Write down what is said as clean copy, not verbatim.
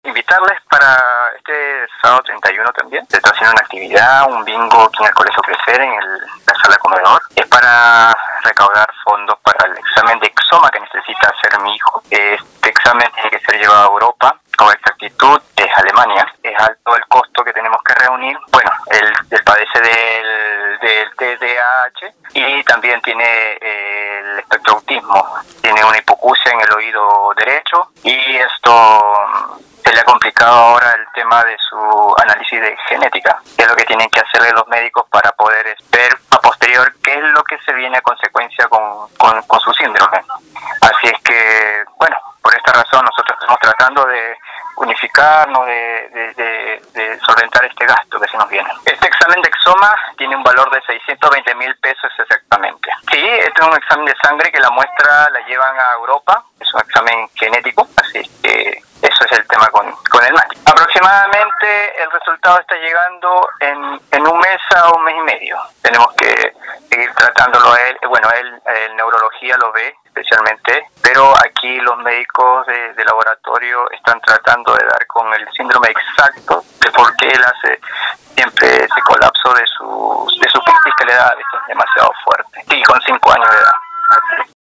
Invitarles para este sábado 31 también. Se está haciendo una actividad, un bingo aquí en el Colegio Crecer, en la sala comedor. Es para recaudar fondos para el examen de exoma que necesita hacer mi hijo. Este examen tiene que ser llevado a Europa, con exactitud es Alemania. Es alto el costo que tenemos que reunir. Bueno, él padece del TDAH y también tiene el espectro autismo. Tiene una hipoacusia en el oído derecho y esto se le ha complicado ahora el tema de su análisis de genética, que es lo que tienen que hacerle los médicos para poder ver a posterior qué es lo que se viene a consecuencia con su síndrome. Así es que, bueno, por esta razón nosotros estamos tratando de unificarnos, de solventar este gasto que se nos viene. Este examen de exoma tiene un valor de 620,000 pesos exactamente. Sí, este es un examen de sangre que la muestra la llevan a Europa, es un examen genético, así que eso es el tema con el MANI. Aproximadamente el resultado está llegando en un mes a un mes y medio. Tenemos que seguir tratándolo a él. Bueno, él neurología lo ve especialmente, pero aquí los médicos de laboratorio están tratando de dar con el síndrome exacto de por qué él hace siempre ese colapso de su crisis que le da, esto es demasiado fuerte. Sí, con 5 años de edad.